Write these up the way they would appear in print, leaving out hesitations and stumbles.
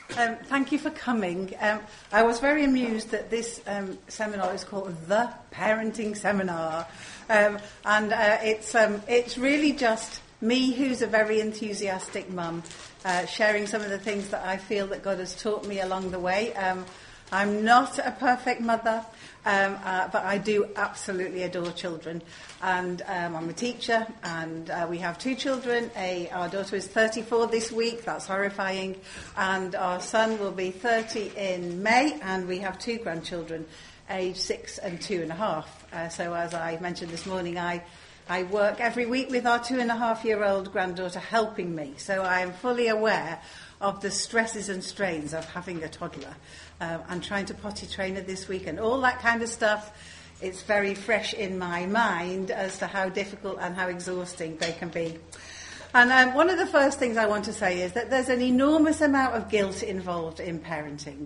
Thank you for coming. I was very amused that this seminar is called The Parenting Seminar. It's really just me, who's a very enthusiastic mum, sharing some of the things that I feel that God has taught me along the way. I'm not a perfect mother, but I do absolutely adore children. And I'm a teacher, and we have two children. Our daughter is 34 this week. That's horrifying. And our son will be 30 in May, and we have two grandchildren, aged 6 and 2.5. So as I mentioned this morning, I work every week with our 2.5-year-old granddaughter helping me. So I am fully aware of the stresses and strains of having a toddler and trying to potty train her this week and all that kind of stuff. It's very fresh in my mind as to how difficult and how exhausting they can be. And one of the first things I want to say is that there's an enormous amount of guilt involved in parenting.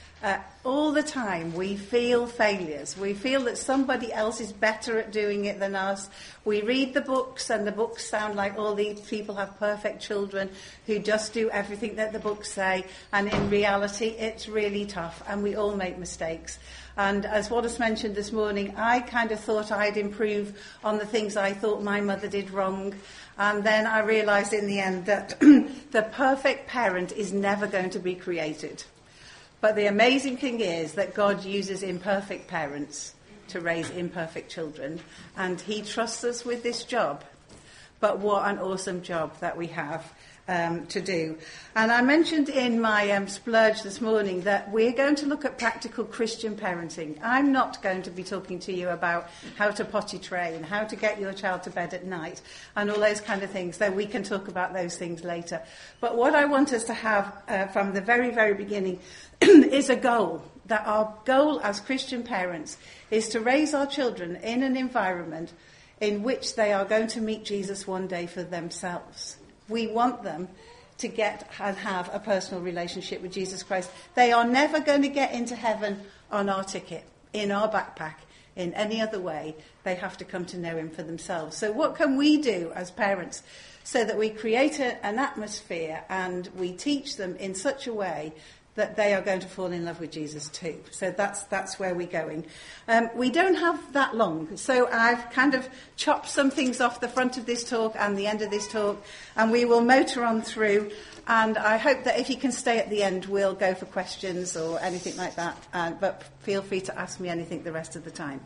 All the time we feel failures. We feel that somebody else is better at doing it than us. We read the books and the books sound like all these people have perfect children who just do everything that the books say. And in reality, it's really tough and we all make mistakes. And as Wallace mentioned this morning, I kind of thought I'd improve on the things I thought my mother did wrong. And then I realised in the end that the perfect parent is never going to be created. But the amazing thing is that God uses imperfect parents to raise imperfect children, and he trusts us with this job. But what an awesome job that we have to do. And I mentioned in my splurge this morning that we're going to look at practical Christian parenting. I'm not going to be talking to you about how to potty train, how to get your child to bed at night, and all those kind of things, though we can talk about those things later. But what I want us to have from the very, very beginning is a goal. That our goal as Christian parents is to raise our children in an environment in which they are going to meet Jesus one day for themselves. We want them to get and have a personal relationship with Jesus Christ. They are never going to get into heaven on our ticket, in our backpack, in any other way. They have to come to know him for themselves. So what can we do as parents so that we create an atmosphere and we teach them in such a way that they are going to fall in love with Jesus too? So that's where we're going. We don't have that long, so I've kind of chopped some things off the front of this talk and the end of this talk, and we will motor on through. And I hope that if you can stay at the end, we'll go for questions or anything like that. But feel free to ask me anything the rest of the time.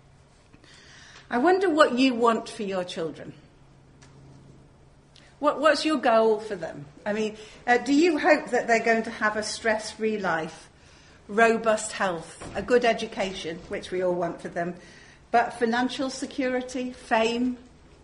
I wonder what you want for your children. What's your goal for them? I mean, do you hope that they're going to have a stress-free life, robust health, a good education, which we all want for them, but financial security, fame?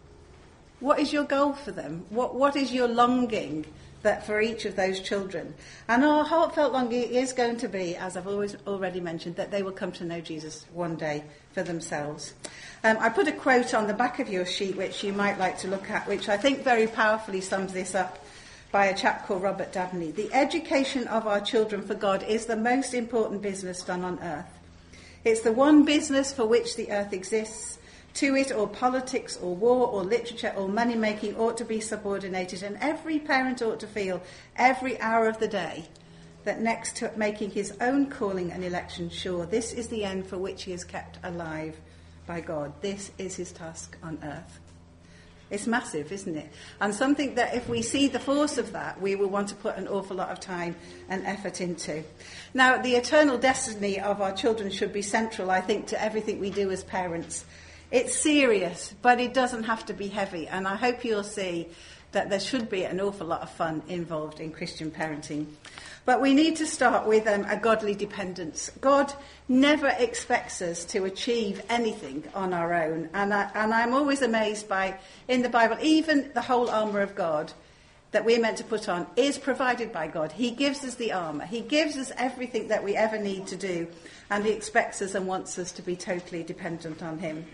What is your goal for them? What is your longing that for each of those children? And our heartfelt longing is going to be, as I've already mentioned, that they will come to know Jesus one day for themselves. I put a quote on the back of your sheet which you might like to look at, which I think very powerfully sums this up, by a chap called Robert Dabney. The education of our children for God is the most important business done on earth. It's the one business for which the earth exists. To it, all politics or war or literature or money-making ought to be subordinated, and every parent ought to feel every hour of the day that next to making his own calling and election sure, this is the end for which he is kept alive by God. This is his task on earth. It's massive, isn't it? And something that if we see the force of that, we will want to put an awful lot of time and effort into. Now, the eternal destiny of our children should be central, I think, to everything we do as parents. It's serious, but it doesn't have to be heavy. And I hope you'll see that there should be an awful lot of fun involved in Christian parenting. But we need to start with a godly dependence. God never expects us to achieve anything on our own. And I'm always amazed by, in the Bible, even the whole armour of God that we're meant to put on is provided by God. He gives us the armour. He gives us everything that we ever need to do. And he expects us and wants us to be totally dependent on him.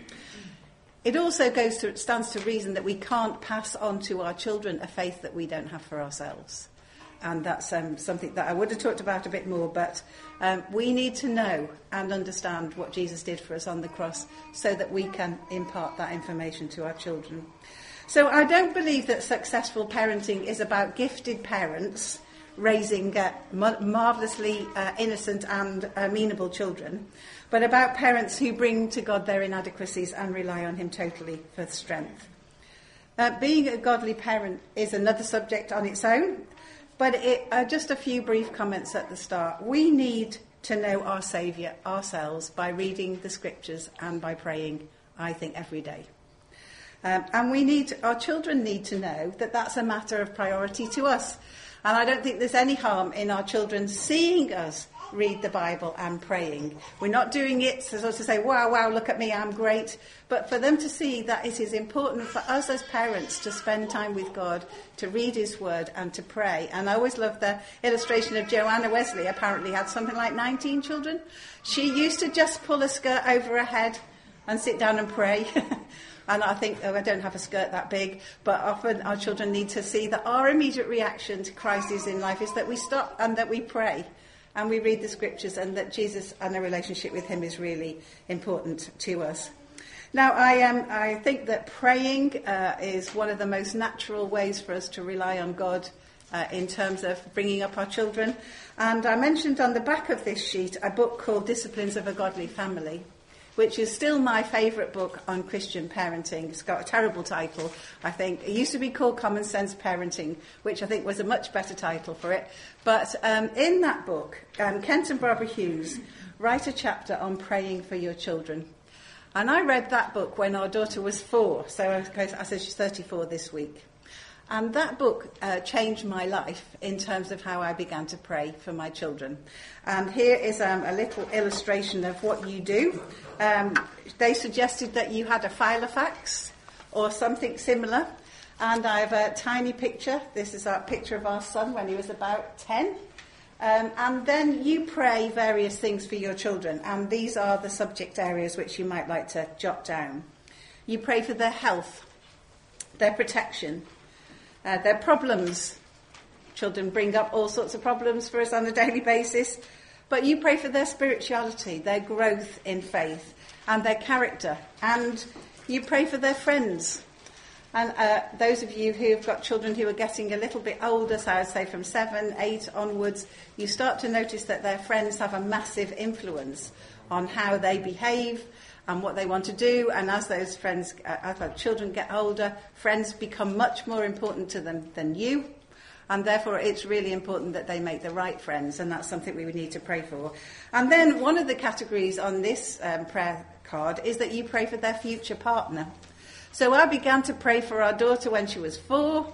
It also stands to reason that we can't pass on to our children a faith that we don't have for ourselves. And that's something that I would have talked about a bit more, but we need to know and understand what Jesus did for us on the cross so that we can impart that information to our children. So I don't believe that successful parenting is about gifted parents raising marvellously innocent and amenable children, but about parents who bring to God their inadequacies and rely on him totally for strength. Being a godly parent is another subject on its own, but just a few brief comments at the start. We need to know our Saviour ourselves by reading the scriptures and by praying, I think, every day. And our children need to know that that's a matter of priority to us. And I don't think there's any harm in our children seeing us read the Bible and praying. We're not doing it to sort of say, wow, look at me, I'm great. But for them to see that it is important for us as parents to spend time with God, to read his word and to pray. And I always love the illustration of Joanna Wesley, apparently had something like 19 children. She used to just pull a skirt over her head and sit down and pray. And I think, I don't have a skirt that big, but often our children need to see that our immediate reaction to crises in life is that we stop and that we pray and we read the scriptures, and that Jesus and a relationship with him is really important to us. Now, I think that praying is one of the most natural ways for us to rely on God in terms of bringing up our children. And I mentioned on the back of this sheet a book called Disciplines of a Godly Family, which is still my favourite book on Christian parenting. It's got a terrible title, I think. It used to be called Common Sense Parenting, which I think was a much better title for it. But in that book, Kent and Barbara Hughes write a chapter on praying for your children. And I read that book when our daughter was 4. So I said she's 34 this week. And that book changed my life in terms of how I began to pray for my children. And here is a little illustration of what you do. They suggested that you had a Filofax or something similar. And I have a tiny picture. This is a picture of our son when he was about 10. And then you pray various things for your children. And these are the subject areas which you might like to jot down. You pray for their health, their protection, their problems. Children bring up all sorts of problems for us on a daily basis. But you pray for their spirituality, their growth in faith, and their character. And you pray for their friends. And those of you who have got children who are getting a little bit older, so I would say from 7, 8 onwards, you start to notice that their friends have a massive influence on how they behave and what they want to do. And as those friends, as our children get older, friends become much more important to them than you. And therefore, it's really important that they make the right friends, and that's something we would need to pray for. And then one of the categories on this prayer card is that you pray for their future partner. So I began to pray for our daughter when she was 4,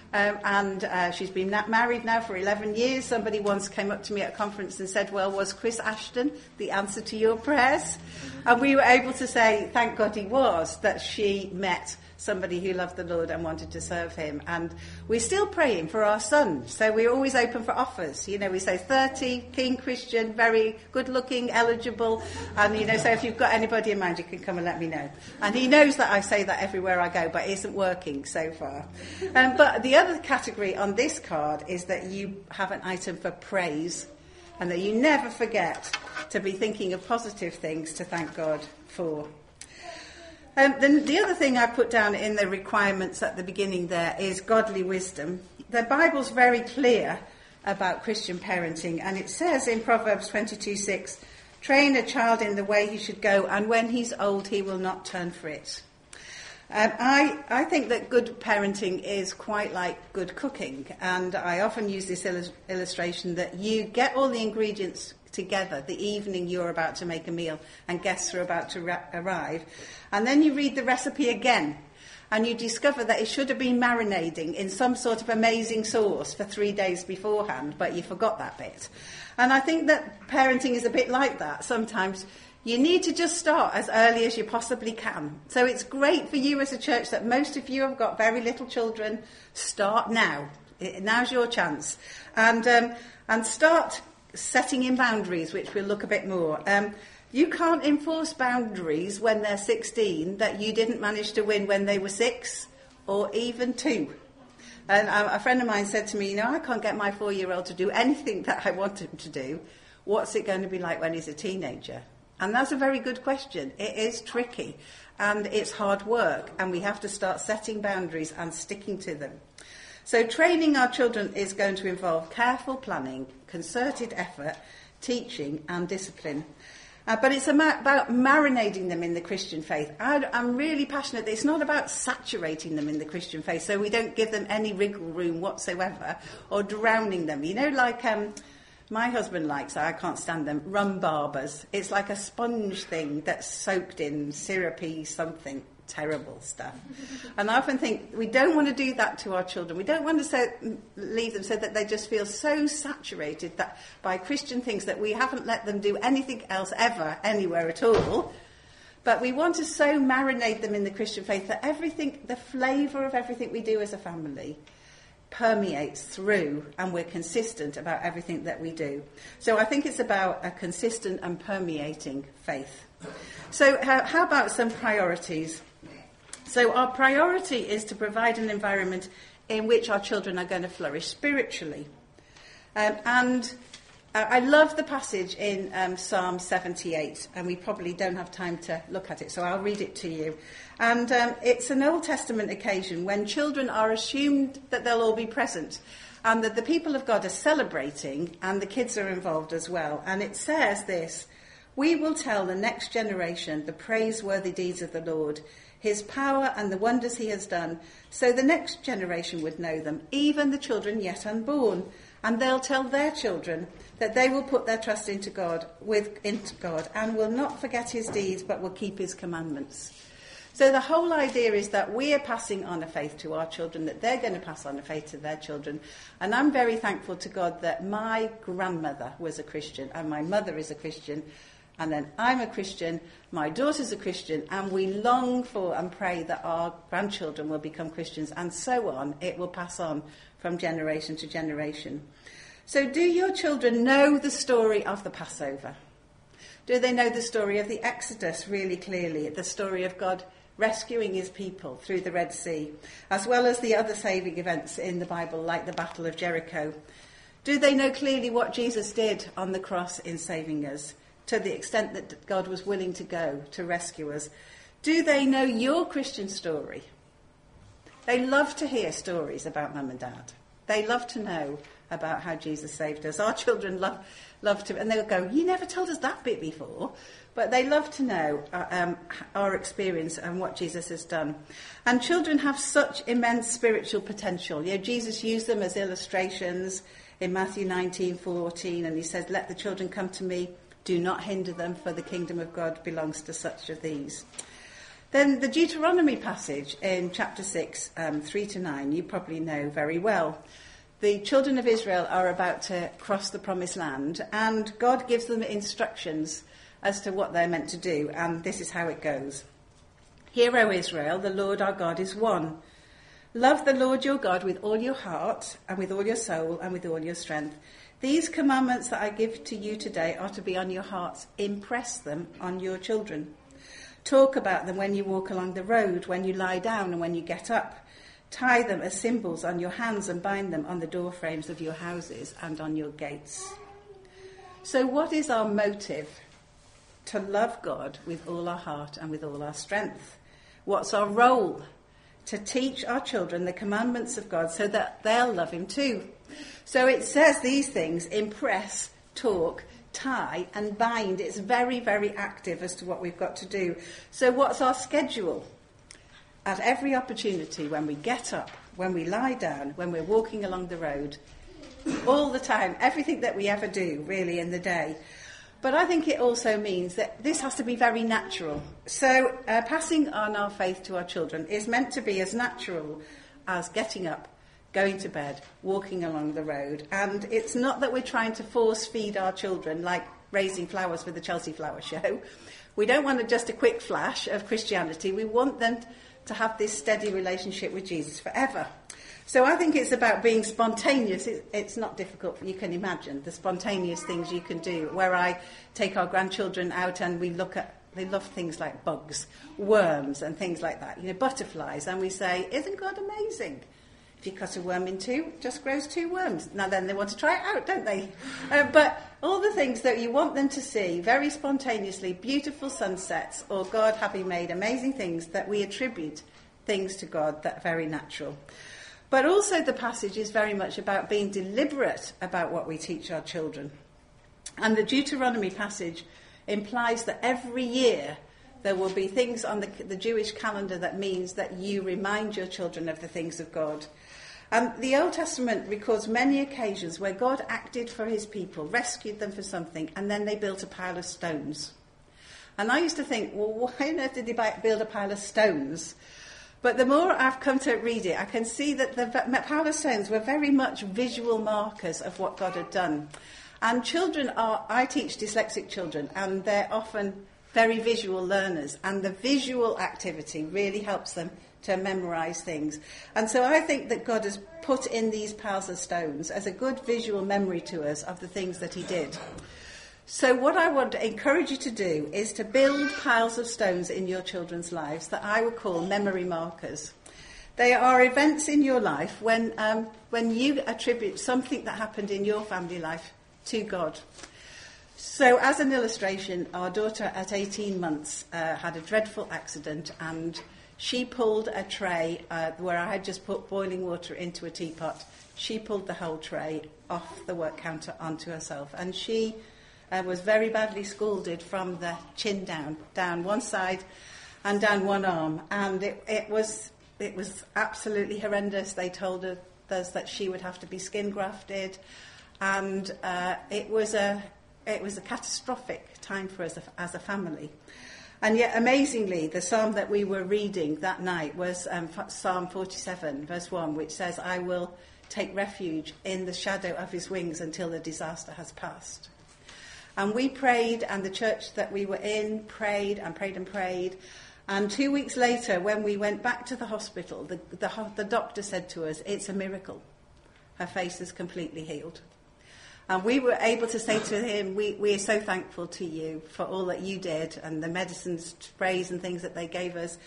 and she's been married now for 11 years. Somebody once came up to me at a conference and said, well, was Chris Ashton the answer to your prayers? And we were able to say, thank God he was, that she met somebody who loved the Lord and wanted to serve him. And we're still praying for our son. So we're always open for offers. You know, we say 30, keen Christian, very good looking, eligible. And, you know, so if you've got anybody in mind, you can come and let me know. And he knows that I say that everywhere I go, but it isn't working so far. But the other category on this card is that you have an item for praise, and that you never forget to be thinking of positive things to thank God for. Then the other thing I put down in the requirements at the beginning there is godly wisdom. The Bible's very clear about Christian parenting, and it says in Proverbs 22:6, train a child in the way he should go, and when he's old he will not turn for it. I think that good parenting is quite like good cooking, and I often use this illustration that you get all the ingredients together the evening you're about to make a meal and guests are about to arrive, and then you read the recipe again and you discover that it should have been marinating in some sort of amazing sauce for 3 days beforehand, but you forgot that bit. And I think that parenting is a bit like that. Sometimes you need to just start as early as you possibly can. So it's great for you as a church that most of you have got very little children. Start now. Now's your chance. And start setting in boundaries, which we'll look a bit more. You can't enforce boundaries when they're 16 that you didn't manage to win when they were 6 or even 2. And a friend of mine said to me, you know, I can't get my 4-year-old to do anything that I want him to do. What's it going to be like when he's a teenager? And that's a very good question. It is tricky and it's hard work, and we have to start setting boundaries and sticking to them. So training our children is going to involve careful planning, concerted effort, teaching and discipline. But it's about marinating them in the Christian faith. I'm really passionate that it's not about saturating them in the Christian faith, so we don't give them any wriggle room whatsoever, or drowning them. You know, like my husband likes, I can't stand them, rumbarbers. It's like a sponge thing that's soaked in syrupy something, terrible stuff. And I often think we don't want to do that to our children. We don't want to leave them so that they just feel so saturated that by Christian things that we haven't let them do anything else ever, anywhere at all. But we want to so marinate them in the Christian faith that everything, the flavour of everything we do as a family, permeates through, and we're consistent about everything that we do. So I think it's about a consistent and permeating faith. So how about some priorities? So our priority is to provide an environment in which our children are going to flourish spiritually. I love the passage in Psalm 78, and we probably don't have time to look at it, so I'll read it to you. And it's an Old Testament occasion when children are assumed that they'll all be present, and that the people of God are celebrating, and the kids are involved as well. And it says this: "We will tell the next generation the praiseworthy deeds of the Lord, his power and the wonders he has done, so the next generation would know them, even the children yet unborn. And they'll tell their children that they will put their trust into God, and will not forget his deeds, but will keep his commandments." So the whole idea is that we are passing on a faith to our children, that they're going to pass on a faith to their children. And I'm very thankful to God that my grandmother was a Christian, and my mother is a Christian, and then I'm a Christian, my daughter's a Christian, and we long for and pray that our grandchildren will become Christians, and so on. It will pass on from generation to generation. So do your children know the story of the Passover? Do they know the story of the Exodus really clearly, the story of God rescuing his people through the Red Sea, as well as the other saving events in the Bible, like the Battle of Jericho? Do they know clearly what Jesus did on the cross in saving us, to the extent that God was willing to go to rescue us? Do they know your Christian story? They love to hear stories about mum and dad. They love to know about how Jesus saved us. Our children love to, and they'll go, "You never told us that bit before." But they love to know our experience and what Jesus has done. And children have such immense spiritual potential. You know, Jesus used them as illustrations in Matthew 19:14, and he said, "Let the children come to me. Do not hinder them, for the kingdom of God belongs to such of these." Then the Deuteronomy passage in chapter 6, 3-9, you probably know very well. The children of Israel are about to cross the promised land, and God gives them instructions as to what they're meant to do, and this is how it goes. "Hear, O Israel, the Lord our God is one. Love the Lord your God with all your heart, and with all your soul, and with all your strength. These commandments that I give to you today are to be on your hearts. Impress them on your children. Talk about them when you walk along the road, when you lie down, and when you get up. Tie them as symbols on your hands and bind them on the door frames of your houses and on your gates." So what is our motive? To love God with all our heart and with all our strength. What's our role? To teach our children the commandments of God so that they'll love him too. So it says these things: impress, talk, tie and bind. It's very, very active as to what we've got to do. So what's our schedule? At every opportunity, when we get up, when we lie down, when we're walking along the road, all the time, everything that we ever do really in the day. But I think it also means that this has to be very natural. So passing on our faith to our children is meant to be as natural as getting up, going to bed, walking along the road. And it's not that we're trying to force feed our children like raising flowers for the Chelsea Flower Show. We don't want just a quick flash of Christianity. We want them to have this steady relationship with Jesus forever. So I think it's about being spontaneous. It's not difficult. You can imagine the spontaneous things you can do, where I take our grandchildren out and we look at, they love things like bugs, worms and things like that, you know, butterflies, and we say, "Isn't God amazing? If you cut a worm in two, it just grows two worms." Now then they want to try it out, don't they? But all the things that you want them to see very spontaneously, beautiful sunsets, or God having made amazing things, that we attribute things to God that are very natural. But also the passage is very much about being deliberate about what we teach our children. And the Deuteronomy passage implies that every year there will be things on the Jewish calendar that means that you remind your children of the things of God. The Old Testament records many occasions where God acted for his people, rescued them for something, and then they built a pile of stones. And I used to think, well, why on earth did they build a pile of stones? But the more I've come to read it, I can see that the pile of stones were very much visual markers of what God had done. And I teach dyslexic children, and they're often very visual learners, and the visual activity really helps them to memorise things. And so I think that God has put in these piles of stones as a good visual memory to us of the things that he did. So what I want to encourage you to do is to build piles of stones in your children's lives that I would call memory markers. They are events in your life when you attribute something that happened in your family life to God. So as an illustration, our daughter at 18 months had a dreadful accident, and she pulled a tray where I had just put boiling water into a teapot. She pulled the whole tray off the work counter onto herself, and she was very badly scalded from the chin down one side and down one arm, and it was absolutely horrendous. They told us that she would have to be skin grafted, and it was a catastrophic time for us as a family. And yet, amazingly, the psalm that we were reading that night was Psalm 47, verse 1, which says, "I will take refuge in the shadow of his wings until the disaster has passed." And we prayed, and the church that we were in prayed and prayed and prayed. And 2 weeks later, when we went back to the hospital, the doctor said to us, "It's a miracle. Her face is completely healed." And we were able to say to him, we are so thankful to you for all that you did and the medicines, sprays and things that they gave us.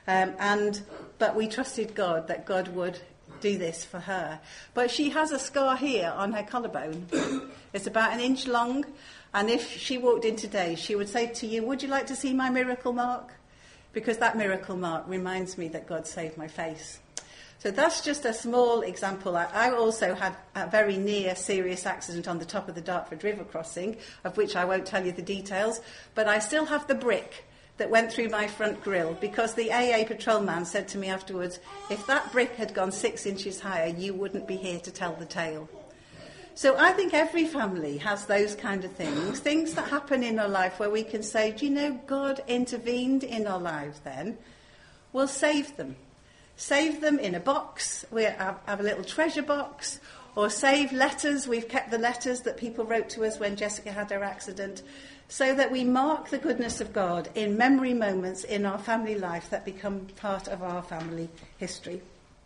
But we trusted God, that God would do this for her. But she has a scar here on her collarbone. It's about 1 inch long. And if she walked in today, she would say to you, "Would you like to see my miracle mark?" Because that miracle mark reminds me that God saved my face. So that's just a small example. I also had a very near serious accident on the top of the Dartford River crossing, of which I won't tell you the details, but I still have the brick that went through my front grille, because the AA patrolman said to me afterwards, "If that brick had gone 6 inches higher, you wouldn't be here to tell the tale." So I think every family has those kind of things that happen in our life where we can say, "Do you know, God intervened in our lives then? We'll save them. Save them in a box. We have a little treasure box, or save letters. We've kept the letters that people wrote to us when Jessica had her accident, so that we mark the goodness of God in memory moments in our family life that become part of our family history."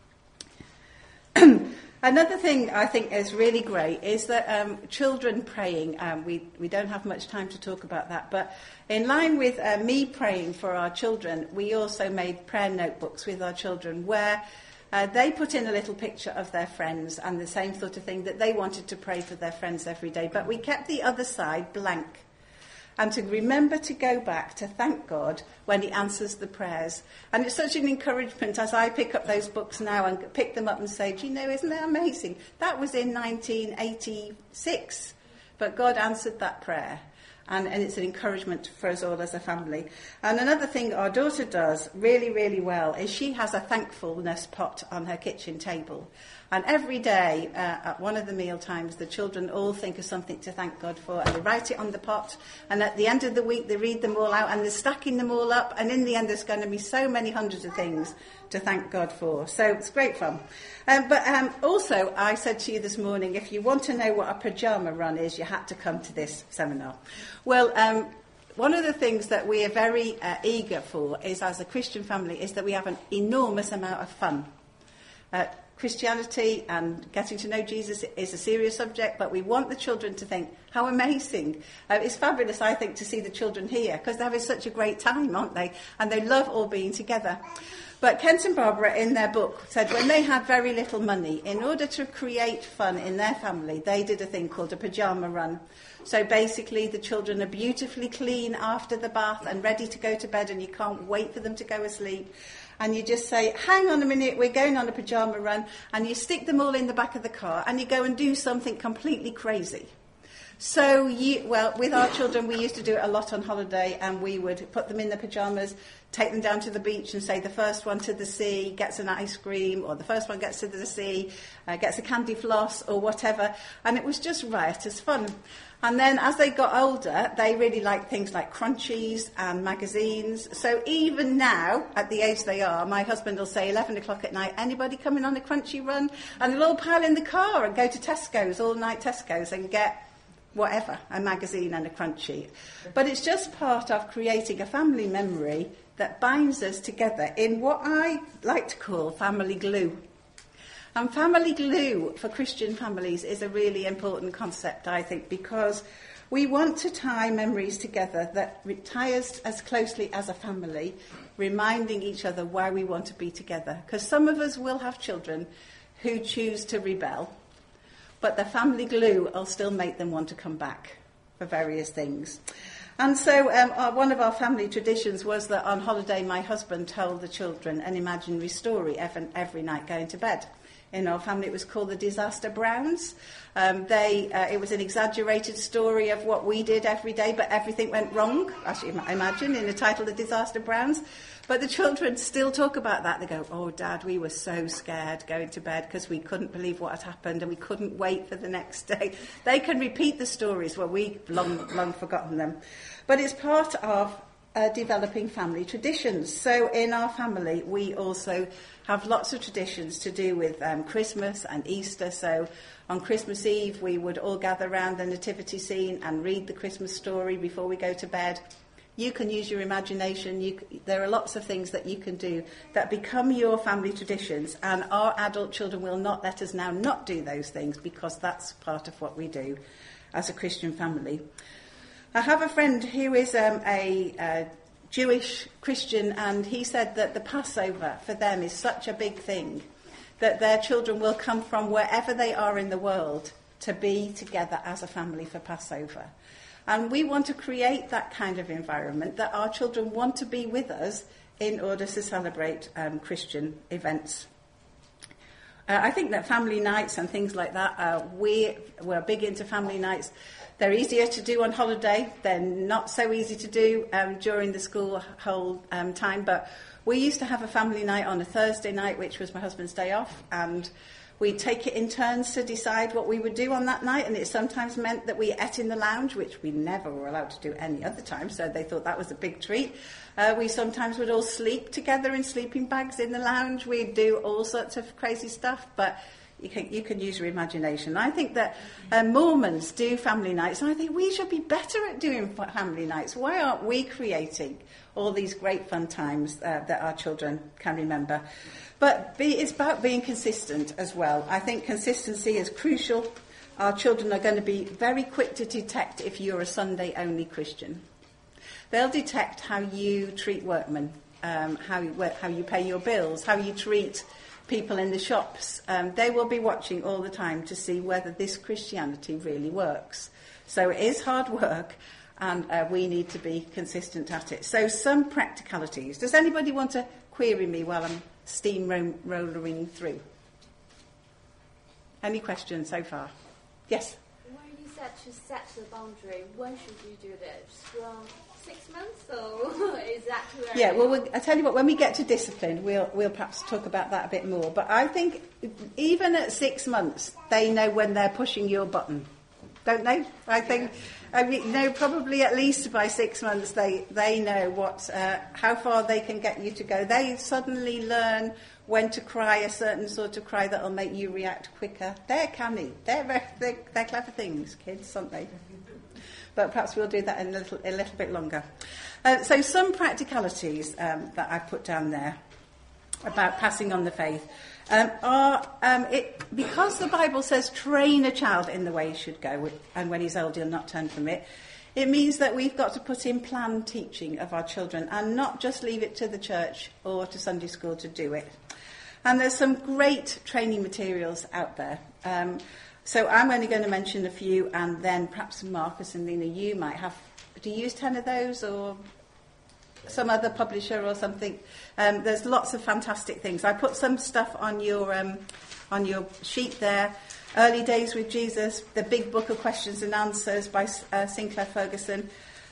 Another thing I think is really great is that children praying, we don't have much time to talk about that, but in line with me praying for our children, we also made prayer notebooks with our children where they put in a little picture of their friends and the same sort of thing that they wanted to pray for their friends every day, but we kept the other side blank. And to remember to go back to thank God when he answers the prayers. And it's such an encouragement as I pick up those books now and pick them up and say, "Do you know, isn't that amazing? That was in 1986, but God answered that prayer." And it's an encouragement for us all as a family. And another thing our daughter does really, really well is she has a thankfulness pot on her kitchen table. And every day at one of the meal times, the children all think of something to thank God for, and they write it on the pot. And at the end of the week, they read them all out, and they're stacking them all up. And in the end, there's going to be so many hundreds of things to thank God for. So it's great fun. But also, I said to you this morning, if you want to know what a pyjama run is, you had to come to this seminar. Well, one of the things that we are very eager for is, as a Christian family, is that we have an enormous amount of fun. Christianity and getting to know Jesus is a serious subject, but we want the children to think, how amazing. It's fabulous, I think, to see the children here, because they're having such a great time, aren't they? And they love all being together. But Kent and Barbara, in their book, said when they had very little money, in order to create fun in their family, they did a thing called a pyjama run. So basically, the children are beautifully clean after the bath and ready to go to bed, and you can't wait for them to go asleep. And you just say, hang on a minute, we're going on a pyjama run, and you stick them all in the back of the car, and you go and do something completely crazy. So, with our children, we used to do it a lot on holiday, and we would put them in the pyjamas, take them down to the beach and say the first one to the sea gets an ice cream, or the first one gets to the sea, gets a candy floss, or whatever. And it was just riotous fun. And then as they got older, they really liked things like crunchies and magazines. So even now, at the age they are, my husband will say 11 o'clock at night, anybody coming on a crunchy run? And they'll all pile in the car and go to Tesco's, all-night Tesco's, and get whatever, a magazine and a crunchie. But it's just part of creating a family memory that binds us together in what I like to call family glue. And family glue for Christian families is a really important concept, I think, because we want to tie memories together that tie us as closely as a family, reminding each other why we want to be together. Because some of us will have children who choose to rebel, but the family glue will still make them want to come back for various things. And so one of our family traditions was that on holiday my husband told the children an imaginary story every night going to bed. In our family it was called the Disaster Browns. It was an exaggerated story of what we did every day, but everything went wrong, as you might imagine, in the title The Disaster Browns. But the children still talk about that. They go, oh, Dad, we were so scared going to bed because we couldn't believe what had happened and we couldn't wait for the next day. They can repeat the stories, well, we've long forgotten them. But it's part of developing family traditions. So in our family, we also have lots of traditions to do with Christmas and Easter. So on Christmas Eve, we would all gather around the nativity scene and read the Christmas story before we go to bed. You can use your imagination. There are lots of things that you can do that become your family traditions, and our adult children will not let us now not do those things because that's part of what we do as a Christian family. I have a friend who is a Jewish Christian, and he said that the Passover for them is such a big thing that their children will come from wherever they are in the world to be together as a family for Passover. And we want to create that kind of environment that our children want to be with us in order to celebrate Christian events. I think that family nights and things like that, we're big into family nights. They're easier to do on holiday. They're not so easy to do during the school whole time. But we used to have a family night on a Thursday night, which was my husband's day off, and we'd take it in turns to decide what we would do on that night, and it sometimes meant that we ate in the lounge, which we never were allowed to do any other time, so they thought that was a big treat. We sometimes would all sleep together in sleeping bags in the lounge. We'd do all sorts of crazy stuff, but you can use your imagination. I think that Mormons do family nights, and I think we should be better at doing family nights. Why aren't we creating all these great fun times that our children can remember? But it's about being consistent as well. I think consistency is crucial. Our children are going to be very quick to detect if you're a Sunday-only Christian. They'll detect how you treat workmen, how you pay your bills, how you treat people in the shops. They will be watching all the time to see whether this Christianity really works. So it is hard work, and we need to be consistent at it. So some practicalities. Does anybody want to query me while I'm steamrolling through? Any questions so far? Yes? When you said to set the boundary, when should you do this? From 6 months, or is that too early? Yeah, well, I tell you what, when we get to discipline, we'll perhaps talk about that a bit more. But I think even at 6 months, they know when they're pushing your button, don't they? I think, probably at least by 6 months, they know how far they can get you to go. They suddenly learn when to cry a certain sort of cry that will make you react quicker. They're canny. They're clever things, kids, aren't they? But perhaps we'll do that in a little bit longer. So some practicalities that I've put down there about passing on the faith are because the Bible says train a child in the way he should go, and when he's old he'll not turn from it. It means that we've got to put in planned teaching of our children and not just leave it to the church or to Sunday school to do it. And there's some great training materials out there. So I'm only going to mention a few, and then perhaps Marcus and Lena, you might have... Do you use 10 of those, or some other publisher or something? There's lots of fantastic things. I put some stuff on your sheet there. Early Days with Jesus, the Big Book of Questions and Answers by Sinclair Ferguson.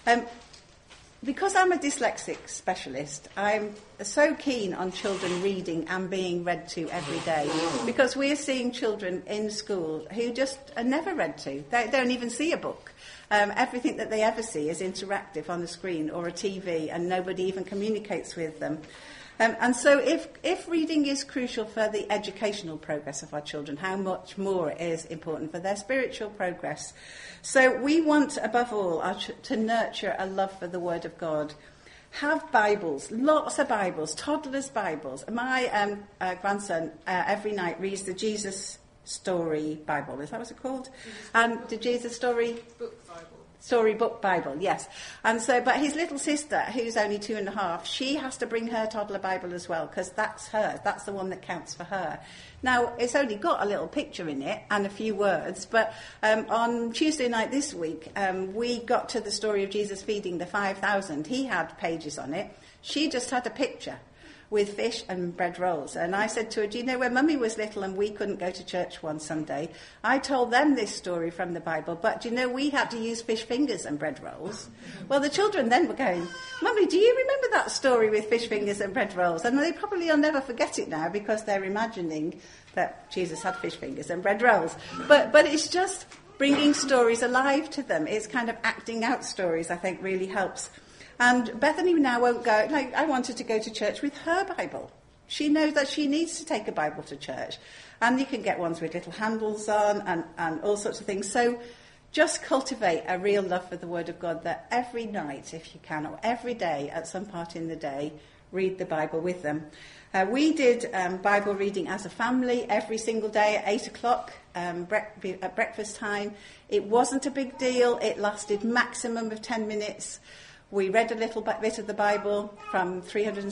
Because I'm a dyslexic specialist, I'm so keen on children reading and being read to every day, because we're seeing children in school who just are never read to. They don't even see a book. Everything that they ever see is interactive on the screen or a TV, and nobody even communicates with them. And so if reading is crucial for the educational progress of our children, how much more it is important for their spiritual progress. So we want, above all, to nurture a love for the Word of God. Have Bibles, lots of Bibles, toddlers' Bibles. My grandson every night reads the Jesus Story Bible. Is that what it's called? And the Jesus Story Book Bible. Storybook Bible, yes. And so, but his little sister, who's only 2.5, she has to bring her toddler Bible as well, because that's hers. That's the one that counts for her. Now, it's only got a little picture in it and a few words, but on Tuesday night this week, we got to the story of Jesus feeding the 5,000. He had pages on it. She just had a picture with fish and bread rolls. And I said to her, do you know, when Mummy was little and we couldn't go to church one Sunday, I told them this story from the Bible, but do you know, we had to use fish fingers and bread rolls. Well, the children then were going, Mummy, do you remember that story with fish fingers and bread rolls? And they probably will never forget it now, because they're imagining that Jesus had fish fingers and bread rolls. But it's just bringing stories alive to them. It's kind of acting out stories, I think, really helps. And Bethany now won't go. Like, I wanted to go to church with her Bible. She knows that she needs to take a Bible to church. And you can get ones with little handles on and all sorts of things. So just cultivate a real love for the Word of God, that every night, if you can, or every day at some part in the day, read the Bible with them. We did Bible reading as a family every single day at 8 o'clock at breakfast time. It wasn't a big deal. It lasted maximum of 10 minutes. We read a little bit of the Bible from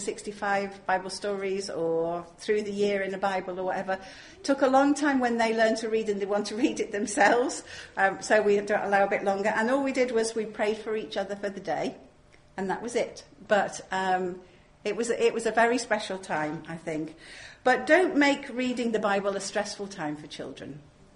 365 Bible stories or through the year in the Bible or whatever. Took a long time when they learn to read and they want to read it themselves. So we don't allow a bit longer. And all we did was we prayed for each other for the day. And that was it. But it was a very special time, I think. But don't make reading the Bible a stressful time for children.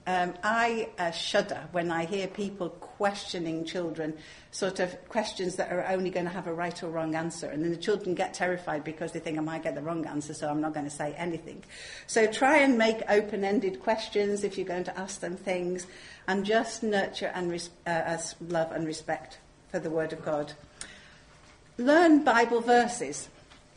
I shudder when I hear people questioning children, sort of questions that are only going to have a right or wrong answer. And then the children get terrified because they think I might get the wrong answer, so I'm not going to say anything. So try and make open-ended questions if you're going to ask them things, and just nurture and love and respect for the Word of God. Learn Bible verses.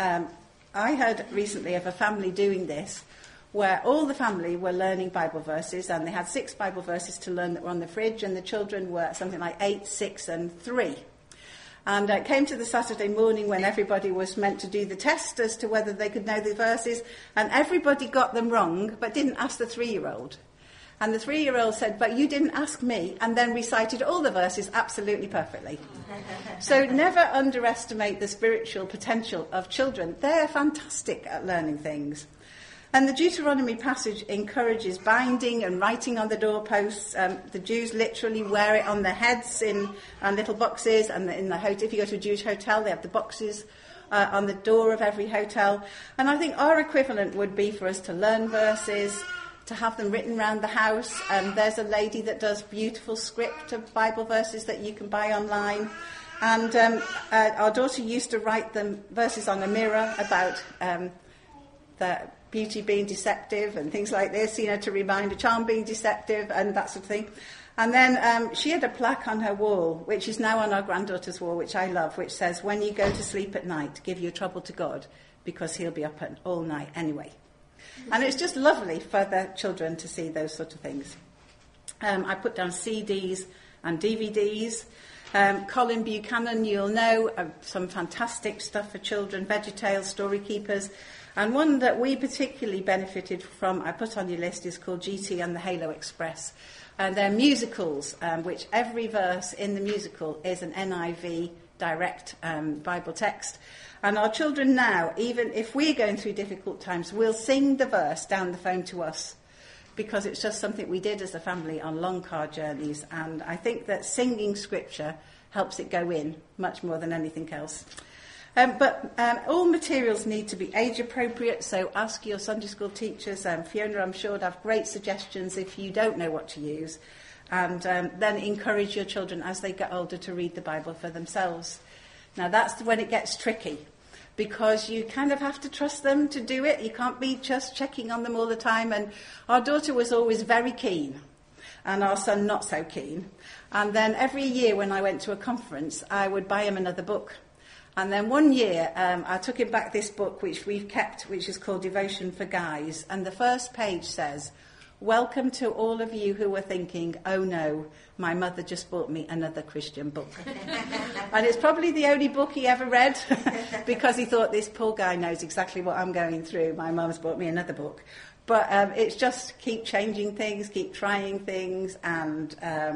I heard recently of a family doing this, where all the family were learning Bible verses, and they had 6 Bible verses to learn that were on the fridge, and the children were something like 8, 6, and 3. And it came to the Saturday morning when everybody was meant to do the test as to whether they could know the verses, and everybody got them wrong, but didn't ask the 3-year-old. And the 3-year-old said, but you didn't ask me, and then recited all the verses absolutely perfectly. So never underestimate the spiritual potential of children. They're fantastic at learning things. And the Deuteronomy passage encourages binding and writing on the doorposts. The Jews literally wear it on their heads in little boxes. And in the hotel, if you go to a Jewish hotel, they have the boxes on the door of every hotel. And I think our equivalent would be for us to learn verses, to have them written around the house. There's a lady that does beautiful script of Bible verses that you can buy online. And our daughter used to write them verses on a mirror about the beauty being deceptive and things like this, to remind a charm being deceptive and that sort of thing. And then she had a plaque on her wall, which is now on our granddaughter's wall, which I love, which says, when you go to sleep at night, give your trouble to God, because he'll be up all night anyway. And it's just lovely for the children to see those sort of things. I put down CDs and DVDs. Colin Buchanan, you'll know, some fantastic stuff for children, VeggieTales, Story Keepers. And one that we particularly benefited from, I put on your list, is called GT and the Halo Express. And they're musicals, which every verse in the musical is an NIV direct Bible text. And our children now, even if we're going through difficult times, will sing the verse down the phone to us, because it's just something we did as a family on long car journeys. And I think that singing scripture helps it go in much more than anything else. But all materials need to be age appropriate, so ask your Sunday school teachers. Fiona, I'm sure, would have great suggestions if you don't know what to use. And then encourage your children as they get older to read the Bible for themselves. Now that's when it gets tricky, because you kind of have to trust them to do it. You can't be just checking on them all the time. And our daughter was always very keen, and our son not so keen. And then every year when I went to a conference, I would buy him another book. And then one year, I took him back this book, which we've kept, which is called Devotion for Guys. And the first page says, "Welcome to all of you who were thinking, oh no, my mother just bought me another Christian book." And it's probably the only book he ever read, because he thought, this poor guy knows exactly what I'm going through. My mum's bought me another book. But it's just keep changing things, keep trying things, and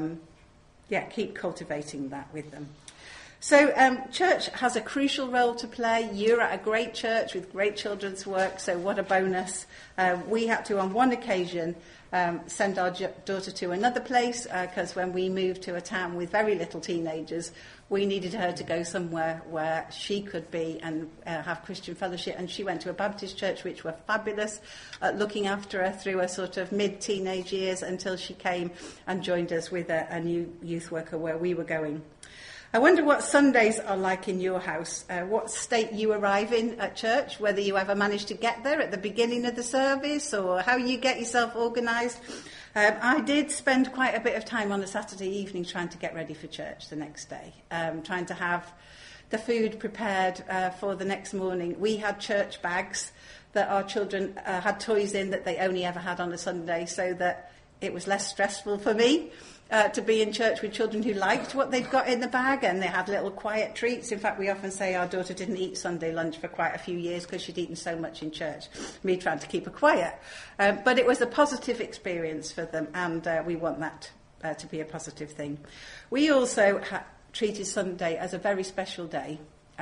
keep cultivating that with them. So church has a crucial role to play. You're at a great church with great children's work, so what a bonus. We had to, on one occasion, send our daughter to another place, because when we moved to a town with very little teenagers, we needed her to go somewhere where she could be and have Christian fellowship. And she went to a Baptist church, which were fabulous at looking after her through her sort of mid-teenage years until she came and joined us with a new youth worker where we were going. I wonder what Sundays are like in your house, what state you arrive in at church, whether you ever manage to get there at the beginning of the service or how you get yourself organised. I did spend quite a bit of time on a Saturday evening trying to get ready for church the next day, trying to have the food prepared for the next morning. We had church bags that our children had toys in that they only ever had on a Sunday, so that it was less stressful for me to be in church with children who liked what they'd got in the bag, and they had little quiet treats. In fact, we often say our daughter didn't eat Sunday lunch for quite a few years because she'd eaten so much in church, me trying to keep her quiet. But it was a positive experience for them, and we want that to be a positive thing. We also treated Sunday as a very special day.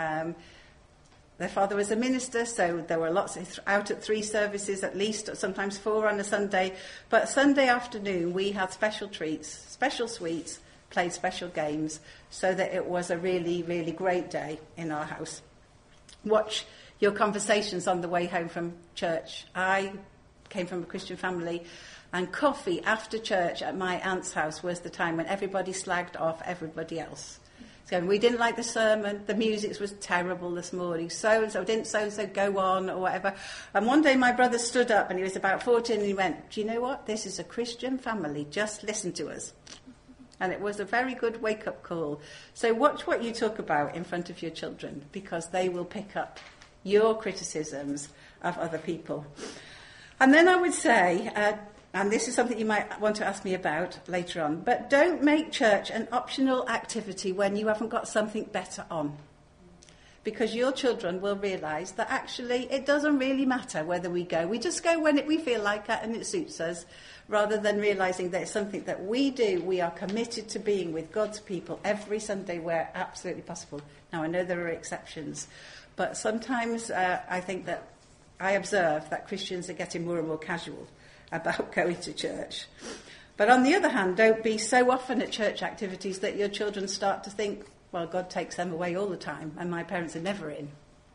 Their father was a minister, so there were lots out at 3 services at least, sometimes 4 on a Sunday. But Sunday afternoon, we had special treats, special sweets, played special games, so that it was a really, really great day in our house. Watch your conversations on the way home from church. I came from a Christian family, and coffee after church at my aunt's house was the time when everybody slagged off everybody else. So we didn't like the sermon, the music was terrible this morning, so-and-so didn't so-and-so go on or whatever. And one day my brother stood up, and he was about 14, and he went, "Do you know what? This is a Christian family, just listen to us." And it was a very good wake-up call. So watch what you talk about in front of your children, because they will pick up your criticisms of other people. And then I would say, and this is something you might want to ask me about later on, but don't make church an optional activity when you haven't got something better on. Because your children will realise that actually it doesn't really matter whether we go. We just go when we feel like it and it suits us, rather than realising that it's something that we do. We are committed to being with God's people every Sunday where absolutely possible. Now, I know there are exceptions, but sometimes I think that I observe that Christians are getting more and more casual about going to church. But on the other hand, don't be so often at church activities that your children start to think, well, God takes them away all the time and my parents are never in.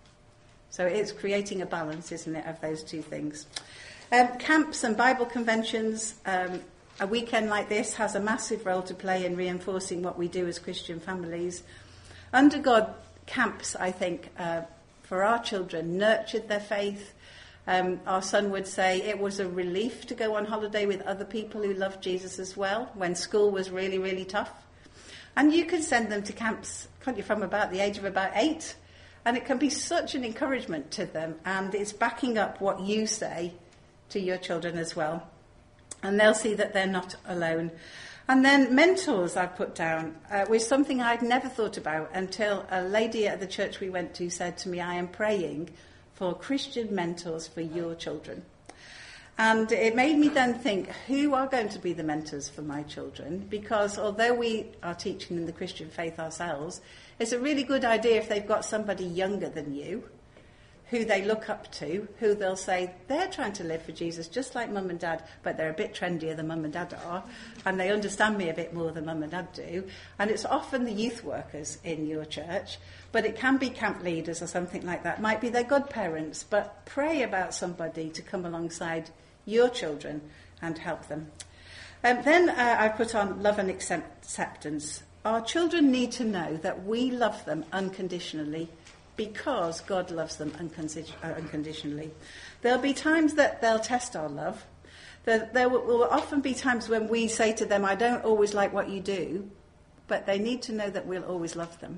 So it's creating a balance, isn't it, of those two things. Camps and Bible conventions, a weekend like this has a massive role to play in reinforcing what we do as Christian families. Under God, camps, I think, for our children, nurtured their faith. Our son would say it was a relief to go on holiday with other people who loved Jesus as well when school was really, really tough. And you can send them to camps, can't you, from about the age of about 8. And it can be such an encouragement to them. And it's backing up what you say to your children as well. And they'll see that they're not alone. And then mentors I've put down was something I'd never thought about until a lady at the church we went to said to me, "I am praying for Christian mentors for your children." And it made me then think, who are going to be the mentors for my children? Because although we are teaching them the Christian faith ourselves, it's a really good idea if they've got somebody younger than you, who they look up to, who they'll say, they're trying to live for Jesus just like mum and dad, but they're a bit trendier than mum and dad are, and they understand me a bit more than mum and dad do. And it's often the youth workers in your church, but it can be camp leaders or something like that. It might be their godparents, but pray about somebody to come alongside your children and help them. Then I put on love and acceptance. Our children need to know that we love them unconditionally because God loves them unconditionally. There'll be times that they'll test our love. There will often be times when we say to them, I don't always like what you do, but they need to know that we'll always love them.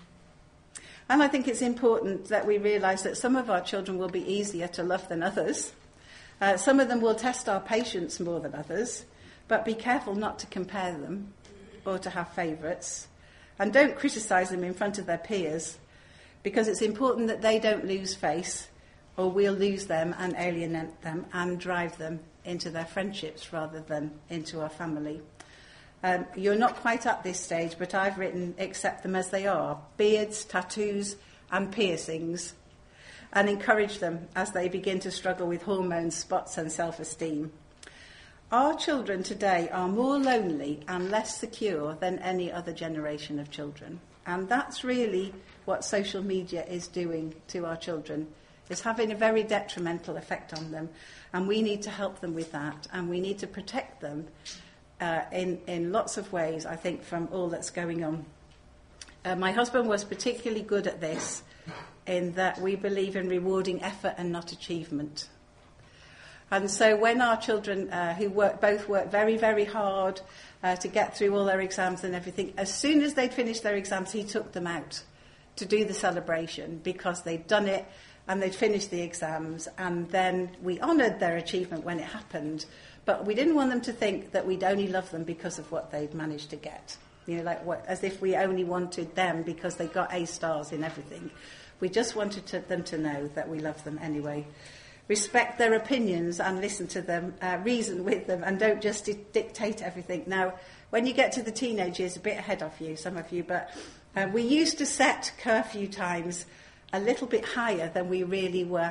And I think it's important that we realise that some of our children will be easier to love than others. Some of them will test our patience more than others, but be careful not to compare them or to have favourites. And don't criticise them in front of their peers, because it's important that they don't lose face, or we'll lose them and alienate them and drive them into their friendships rather than into our family. You're not quite at this stage, but I've written accept them as they are, beards, tattoos and piercings, and encourage them as they begin to struggle with hormones, spots and self-esteem. Our children today are more lonely and less secure than any other generation of children. And that's really what social media is doing to our children. It's having a very detrimental effect on them. And we need to help them with that. And we need to protect them in lots of ways, I think, from all that's going on. My husband was particularly good at this, in that we believe in rewarding effort and not achievement. And so when our children, who both work very, very hard to get through all their exams and everything, as soon as they'd finished their exams, he took them out to do the celebration because they'd done it and they'd finished the exams, and then we honoured their achievement when it happened. But we didn't want them to think that we'd only love them because of what they'd managed to get. You know, as if we only wanted them because they got A stars in everything. We just wanted them to know that we love them anyway. Respect their opinions and listen to them, reason with them, and don't just dictate everything. Now, when you get to the teenage years, a bit ahead of you, some of you, but we used to set curfew times a little bit higher than we really were.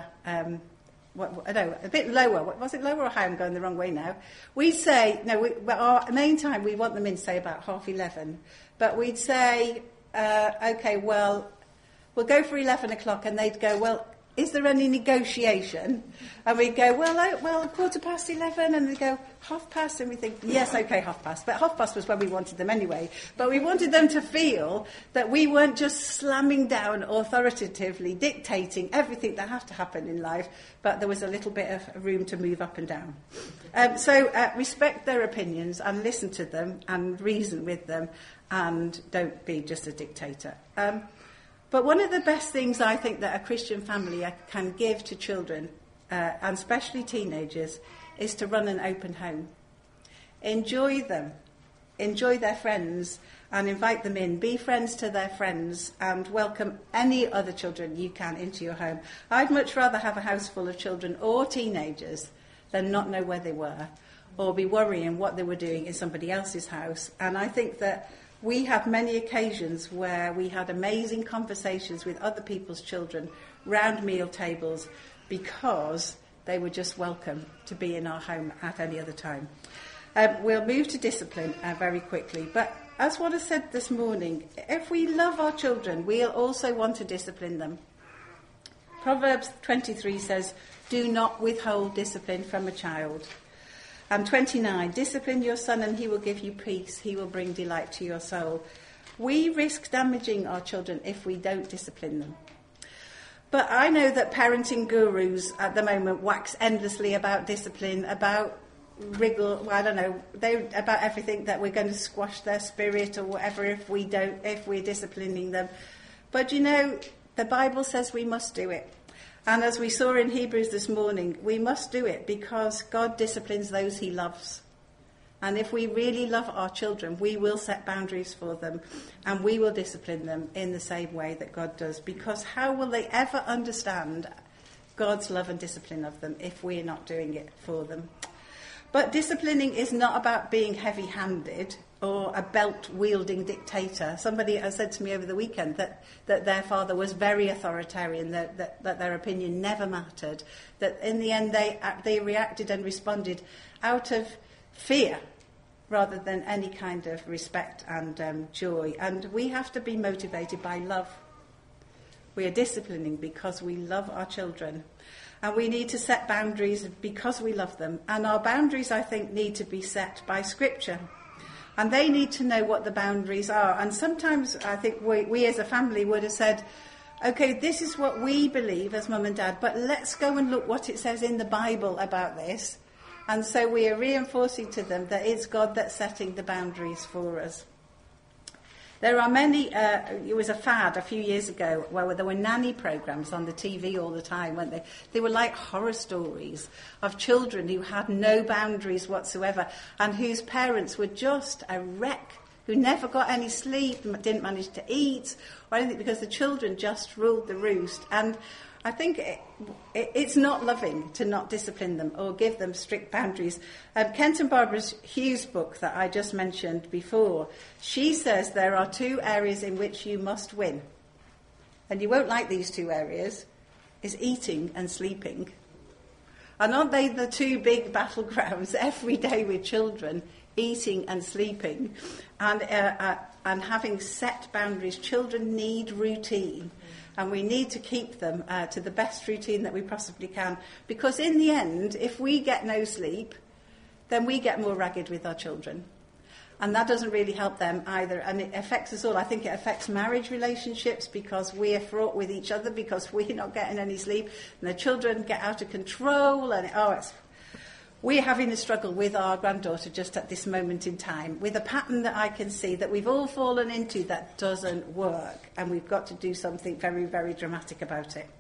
A bit lower. Was it lower or higher? I'm going the wrong way now. We'd say, our main time, we want them in, say, about 11:30. But we'd say, OK, well, we'll go for 11 o'clock, and they'd go, well, is there any negotiation? And we'd go, well, 11:15, and they'd go, 30, and we think, yes, OK, 30. But 30 was when we wanted them anyway. But we wanted them to feel that we weren't just slamming down authoritatively, dictating everything that has to happen in life, but there was a little bit of room to move up and down. So respect their opinions and listen to them and reason with them, and don't be just a dictator. But one of the best things I think that a Christian family can give to children, and especially teenagers, is to run an open home. Enjoy them. Enjoy their friends and invite them in. Be friends to their friends and welcome any other children you can into your home. I'd much rather have a house full of children or teenagers than not know where they were or be worrying what they were doing in somebody else's house. And I think that we had many occasions where we had amazing conversations with other people's children round meal tables because they were just welcome to be in our home at any other time. We'll move to discipline very quickly. But as what I said this morning, if we love our children, we'll also want to discipline them. Proverbs 23 says, do not withhold discipline from a child. And 29, discipline your son and he will give you peace. He will bring delight to your soul. We risk damaging our children if we don't discipline them. But I know that parenting gurus at the moment wax endlessly about discipline, about about everything, that we're going to squash their spirit or whatever if we're disciplining them. But you know, the Bible says we must do it. And as we saw in Hebrews this morning, we must do it because God disciplines those he loves. And if we really love our children, we will set boundaries for them and we will discipline them in the same way that God does. Because how will they ever understand God's love and discipline of them if we're not doing it for them. But disciplining is not about being heavy-handed or a belt-wielding dictator. Somebody has said to me over the weekend that their father was very authoritarian, that their opinion never mattered, that in the end they reacted and responded out of fear rather than any kind of respect and joy. And we have to be motivated by love. We are disciplining because we love our children. And we need to set boundaries because we love them. And our boundaries, I think, need to be set by Scripture. And they need to know what the boundaries are. And sometimes I think we as a family would have said, OK, this is what we believe as mum and dad, but let's go and look what it says in the Bible about this. And so we are reinforcing to them that it's God that's setting the boundaries for us. There are many, it was a fad a few years ago where there were nanny programs on the TV all the time, weren't they? They were like horror stories of children who had no boundaries whatsoever and whose parents were just a wreck, who never got any sleep, didn't manage to eat or anything because the children just ruled the roost. And I think it's not loving to not discipline them or give them strict boundaries. Kent and Barbara Hughes' book that I just mentioned before, she says there are 2 areas in which you must win. And you won't like these 2 areas, is eating and sleeping. And aren't they the 2 big battlegrounds every day with children, eating and sleeping? And having set boundaries. Children need routine. And we need to keep them to the best routine that we possibly can. Because in the end, if we get no sleep, then we get more ragged with our children. And that doesn't really help them either. And it affects us all. I think it affects marriage relationships because we're fraught with each other because we're not getting any sleep. And the children get out of control. And we're having a struggle with our granddaughter just at this moment in time with a pattern that I can see that we've all fallen into that doesn't work. And we've got to do something very, very dramatic about it.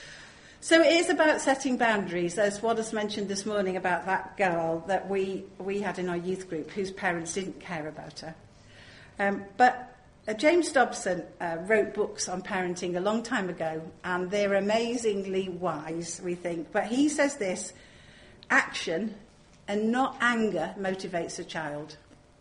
So it is about setting boundaries, as Wallace mentioned this morning about that girl that we had in our youth group whose parents didn't care about her. But James Dobson wrote books on parenting a long time ago, and they're amazingly wise, we think. But he says this: action and not anger motivates a child.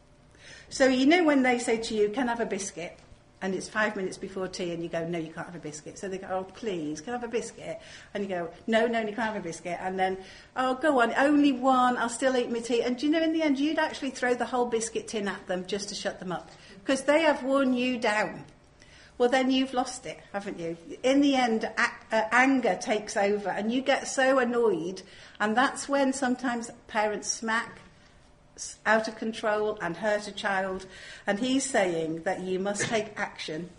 So you know when they say to you, can I have a biscuit? And it's 5 minutes before tea and you go, no, you can't have a biscuit. So they go, oh, please, can I have a biscuit? And you go, no, you can't have a biscuit. And then, oh, go on, only one, I'll still eat my tea. And do you know, in the end, you'd actually throw the whole biscuit tin at them just to shut them up. Because they have worn you down. Well, then you've lost it, haven't you? In the end, anger takes over and you get so annoyed. And that's when sometimes parents smack out of control and hurt a child. And he's saying that you must take action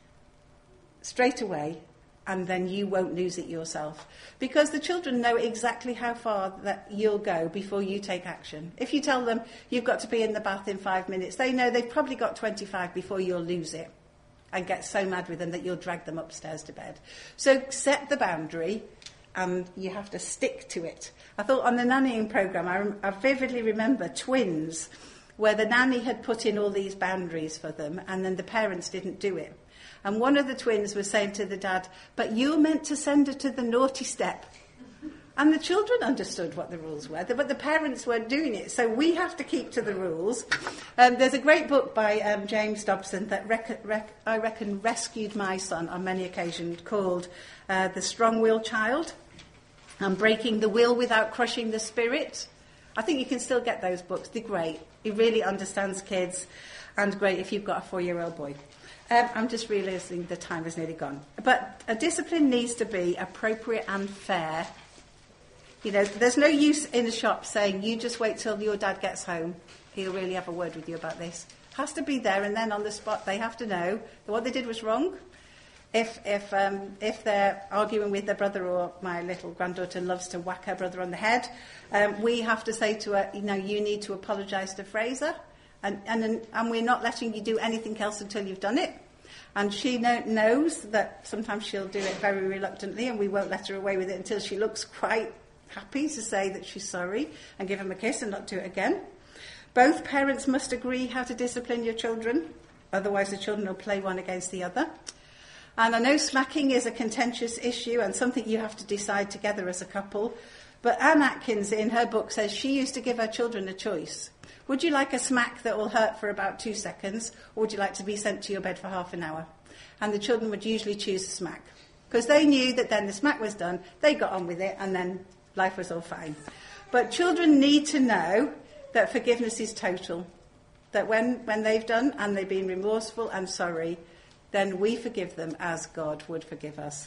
straight away and then you won't lose it yourself. Because the children know exactly how far that you'll go before you take action. If you tell them you've got to be in the bath in 5 minutes, they know they've probably got 25 before you'll lose it and get so mad with them that you'll drag them upstairs to bed. So set the boundary and you have to stick to it. I thought on the nannying programme, I vividly remember twins where the nanny had put in all these boundaries for them and then the parents didn't do it. And one of the twins was saying to the dad, but you're meant to send her to the naughty step. And the children understood what the rules were, but the parents weren't doing it. So we have to keep to the rules. There's a great book by James Dobson that I reckon rescued my son on many occasions called The Strong-Willed Child and Breaking the Will Without Crushing the Spirit. I think you can still get those books. They're great. He really understands kids and great if you've got a 4-year-old boy. I'm just realising the time is nearly gone. But a discipline needs to be appropriate and fair. You know, there's no use in a shop saying, you just wait till your dad gets home. He'll really have a word with you about this. It has to be there and then on the spot they have to know that what they did was wrong. If they're arguing with their brother, or my little granddaughter loves to whack her brother on the head, we have to say to her, you know, you need to apologise to Fraser. And we're not letting you do anything else until you've done it. And she knows that sometimes she'll do it very reluctantly and we won't let her away with it until she looks quite happy to say that she's sorry and give him a kiss and not do it again. Both parents must agree how to discipline your children, otherwise the children will play one against the other. And I know smacking is a contentious issue and something you have to decide together as a couple. But Anne Atkins, in her book, says she used to give her children a choice. Would you like a smack that will hurt for about 2 seconds, or would you like to be sent to your bed for half an hour? And the children would usually choose a smack, because they knew that then the smack was done, they got on with it, and then life was all fine. But children need to know that forgiveness is total, that when they've done and they've been remorseful and sorry, then we forgive them as God would forgive us.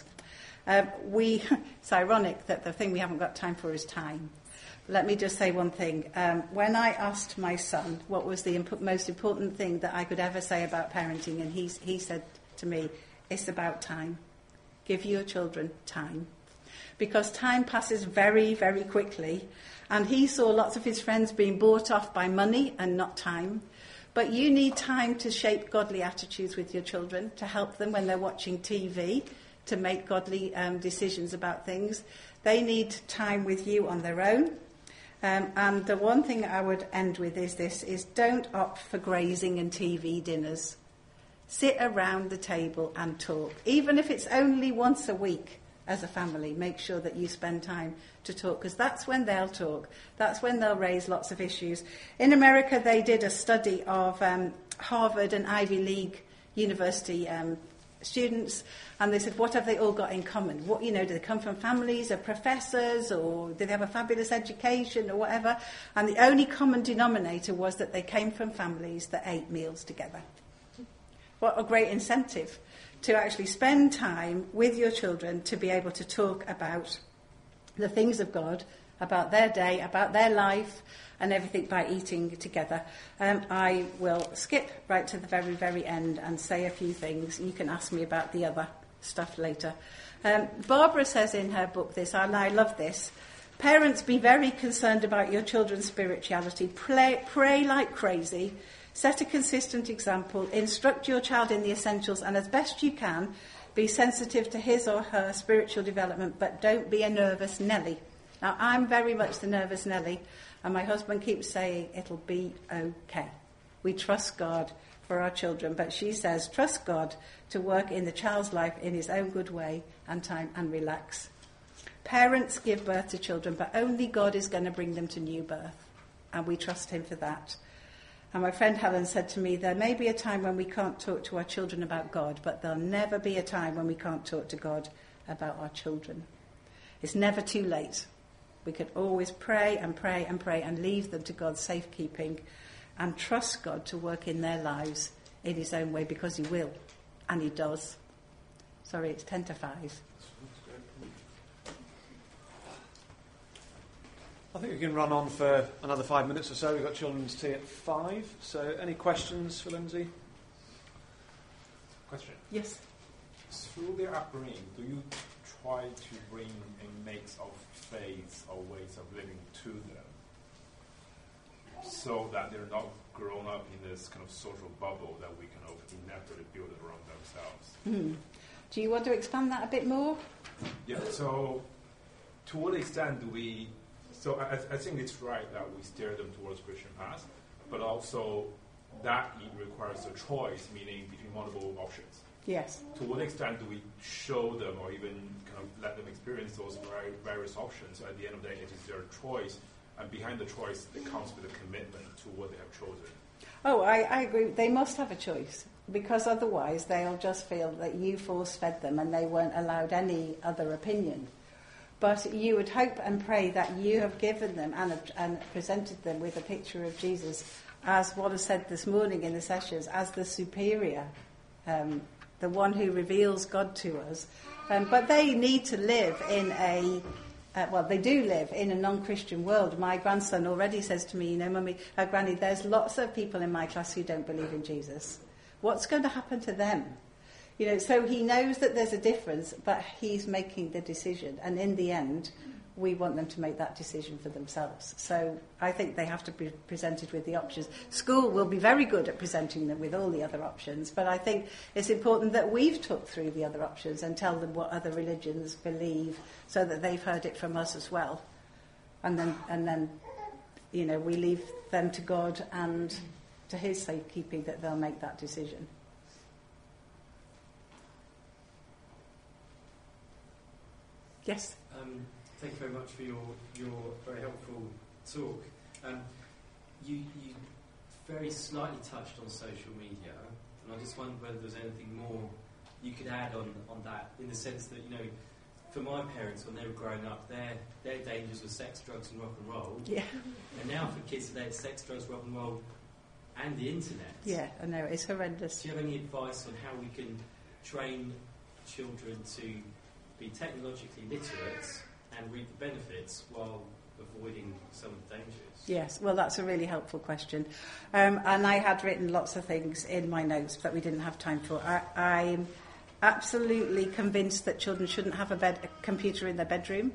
It's ironic that the thing we haven't got time for is time. Let me just say one thing. When I asked my son what was the most important thing that I could ever say about parenting, and he said to me, it's about time. Give your children time. Because time passes very, very quickly. And he saw lots of his friends being bought off by money and not time. But you need time to shape godly attitudes with your children, to help them when they're watching TV, to make godly decisions about things. They need time with you on their own. And the one thing I would end with is don't opt for grazing and TV dinners. Sit around the table and talk. Even if it's only once a week as a family, make sure that you spend time to talk, because that's when they'll talk. That's when they'll raise lots of issues. In America, they did a study of Harvard and Ivy League university students, and they said, what have they all got in common? What, do they come from families of professors, or do they have a fabulous education, or whatever? And the only common denominator was that they came from families that ate meals together. What a great incentive to actually spend time with your children to be able to talk about the things of God, about their day, about their life, and everything by eating together. I will skip right to the very, very end and say a few things. You can ask me about the other stuff later. Barbara says in her book this, and I love this: parents, be very concerned about your children's spirituality. Pray like crazy. Set a consistent example. Instruct your child in the essentials, and as best you can, be sensitive to his or her spiritual development, but don't be a nervous Nelly. Now, I'm very much the nervous Nelly, and my husband keeps saying, it'll be okay. We trust God for our children, but she says, trust God to work in the child's life in his own good way and time, and relax. Parents give birth to children, but only God is going to bring them to new birth, and we trust him for that. And my friend Helen said to me, there may be a time when we can't talk to our children about God, but there'll never be a time when we can't talk to God about our children. It's never too late. We can always pray and pray and pray and leave them to God's safekeeping and trust God to work in their lives in his own way, because he will, and he does. Sorry, it's 10 to 5. I think we can run on for another 5 minutes or so. We've got children's tea at 5. So any questions for Lindsay? Question. Yes. Through their upbringing, do you try to bring a mix of faiths or ways of living to them so that they're not grown up in this kind of social bubble that we kind of inevitably build around themselves? Do you want to expand that a bit more? Yeah, so to what extent do we... So I think it's right that we steer them towards Christian path, but also that it requires a choice, meaning between multiple options. Yes. To what extent do we show them or even kind of let them experience those various options? So at the end of the day, it is their choice, and behind the choice, it comes with a commitment to what they have chosen. Oh, I agree. They must have a choice, because otherwise they'll just feel that you force-fed them and they weren't allowed any other opinion. But you would hope and pray that you have given them and presented them with a picture of Jesus, as what was said this morning in the sessions, as the superior, the one who reveals God to us. But they need to live in they do live in a non-Christian world. My grandson already says to me, Mummy, Granny, there's lots of people in my class who don't believe in Jesus. What's going to happen to them? So he knows that there's a difference, but he's making the decision. And in the end, we want them to make that decision for themselves. So I think they have to be presented with the options. School will be very good at presenting them with all the other options, but I think it's important that we've talked through the other options and tell them what other religions believe, so that they've heard it from us as well. And then we leave them to God and to his safekeeping, that they'll make that decision. Yes. Thank you very much for your very helpful talk. You very slightly touched on social media, and I just wondered whether there's anything more you could add on that, in the sense that, for my parents, when they were growing up, their dangers were sex, drugs and rock and roll. Yeah. And now for kids today, it's sex, drugs, rock and roll and the internet. Yeah, I know, it's horrendous. Do you have any advice on how we can train children to be technologically literate and reap the benefits while avoiding some of the dangers? Yes, well, that's a really helpful question. And I had written lots of things in my notes that we didn't have time for. I'm absolutely convinced that children shouldn't have a computer in their bedroom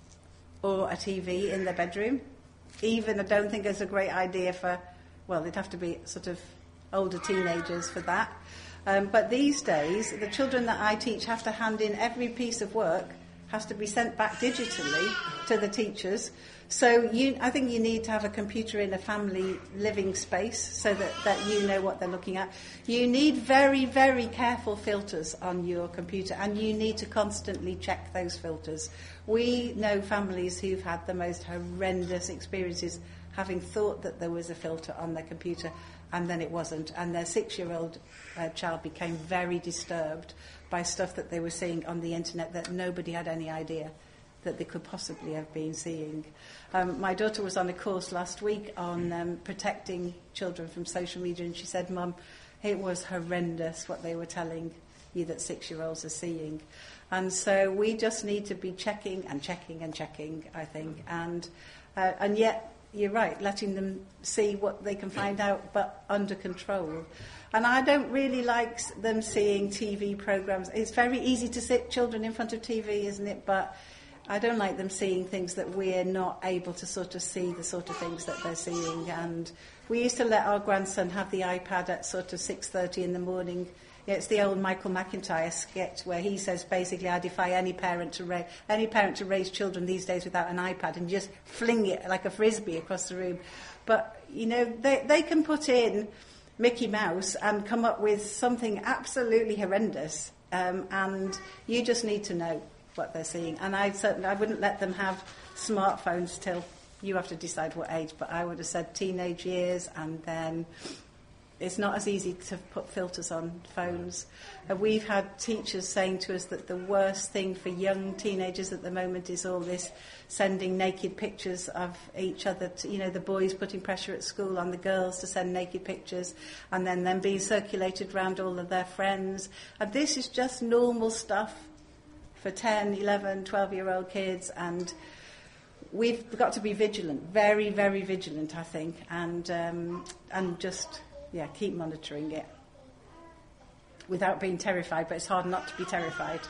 or a TV in their bedroom. Even I don't think it's a great idea for, well, it'd have to be sort of older teenagers for that. But these days, the children that I teach have to hand in every piece of work, has to be sent back digitally to the teachers. So I think you need to have a computer in a family living space so that you know what they're looking at. You need very, very careful filters on your computer, and you need to constantly check those filters. We know families who've had the most horrendous experiences having thought that there was a filter on their computer, and then it wasn't, and their 6-year-old child became very disturbed by stuff that they were seeing on the internet that nobody had any idea that they could possibly have been seeing. My daughter was on a course last week on protecting children from social media, and she said, "Mum, it was horrendous what they were telling you that 6-year-olds are seeing." And so we just need to be checking and checking and checking, I think, and yet you're right, letting them see what they can find out, but under control. And I don't really like them seeing TV programmes. It's very easy to sit children in front of TV, isn't it? But I don't like them seeing things that we're not able to sort of see, the sort of things that they're seeing. And we used to let our grandson have the iPad at sort of 6:30 in the morning. It's the old Michael McIntyre sketch where he says, basically, I defy any parent to raise children these days without an iPad and just fling it like a frisbee across the room. But, they can put in Mickey Mouse and come up with something absolutely horrendous, and you just need to know what they're seeing. And I wouldn't let them have smartphones till you have to decide what age, but I would have said teenage years, and then it's not as easy to put filters on phones. We've had teachers saying to us that the worst thing for young teenagers at the moment is all this sending naked pictures of each other. The boys putting pressure at school on the girls to send naked pictures, and then them being circulated around all of their friends. And this is just normal stuff for 10, 11, 12-year-old kids, and we've got to be vigilant, very, very vigilant, I think, and just... keep monitoring it without being terrified, but it's hard not to be terrified.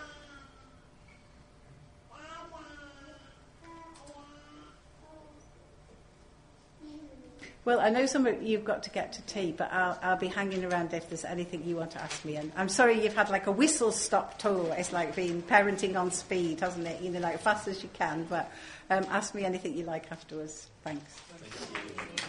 Well, I know some of you've got to get to tea, but I'll be hanging around if there's anything you want to ask me. And I'm sorry you've had like a whistle-stop tour. It's like being parenting on speed, hasn't it? Like fast as you can, but ask me anything you like afterwards. Thanks. Thank you.